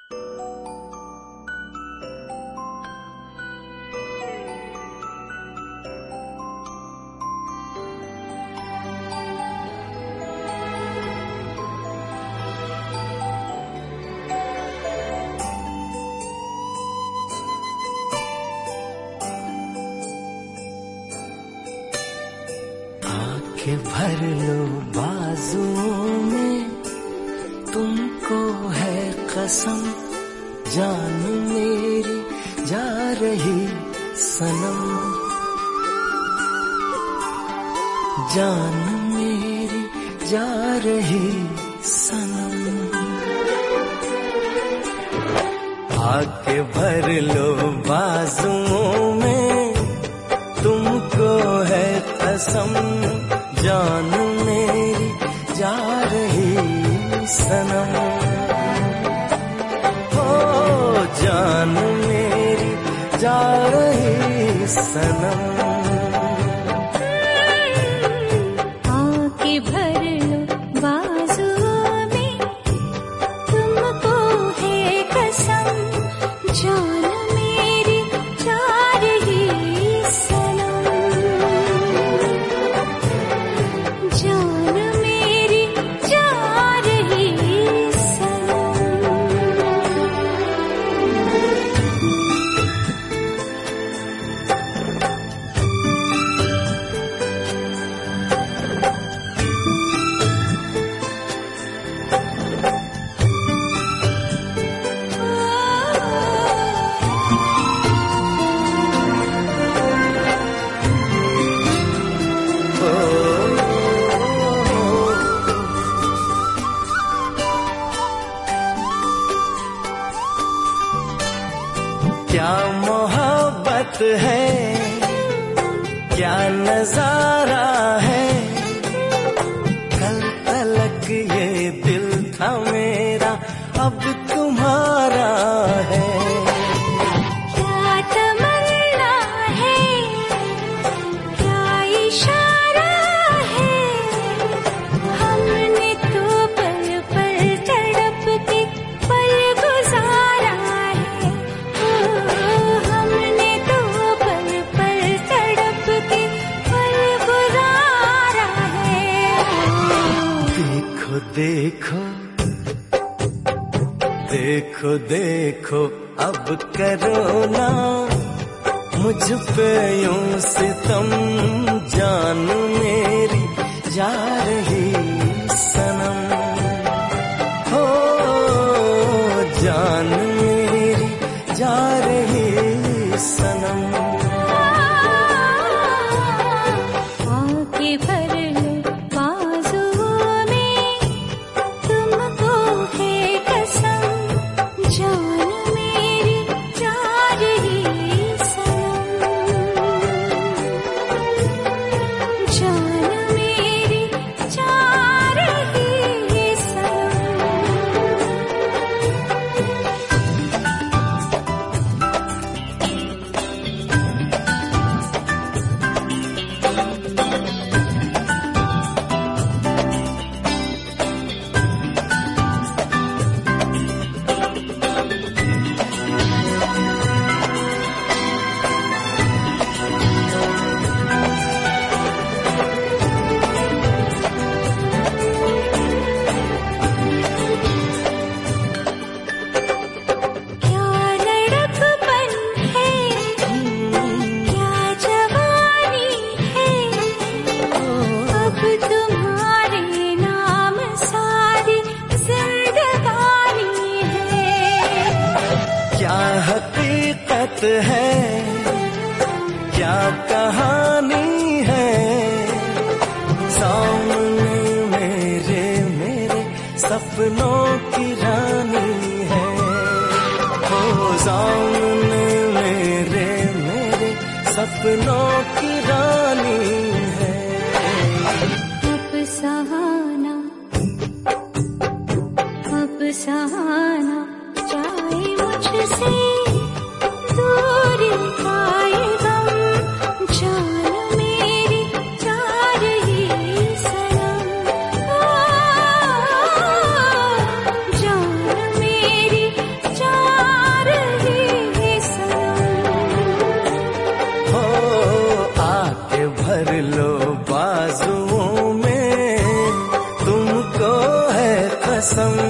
भर लो बाजुओं में, तुमको है कसम, जान मेरी जा रही सनम, जान मेरी जा रही सनम। आके भर लो बाजुओं में, तुमको है कसम, जान मेरी जा रही सनम, हो जान मेरी जा रही सनम। आके भर लो बाजुओं में, तुमको है कसम, जान मेरी जा रही सनम, जान मेरी जा रही सनम। क्या मोहब्बत है, क्या नजारा है, कल तलक ये दिल था मेरा, अब तुम्हारा है। क्या तमन्ना है, क्या इशारा है, हमने तो पल पल तड़प के पल गुजारा है, हमने तो पल पल तड़प के पल गुजारा है। देखो देखो देखो देखो अब करो ना मुझ पे यूं सितम, जान मेरी जा रही सनम, हो जान मेरी जा रही सनम। आके भर लो बाजुओं में, तुमको है कसम, जान मेरी जा रही सनम, जान मेरी जा रही सनम। क्या लड़कपन है, क्या जवानी है, अब तुम्हारे नाम सारी जिंदगानी है। क्या हकीकत है, क्या कहानी है, सामने मेरे मेरे सपनों की रानी है, हो सामने मेरे मेरे सपनों की रानी है। अब सहाना, अब सहाना जाए मुझसे, दूर आए गम, जान मेरी जा रही सनम, जान मेरी जा कसम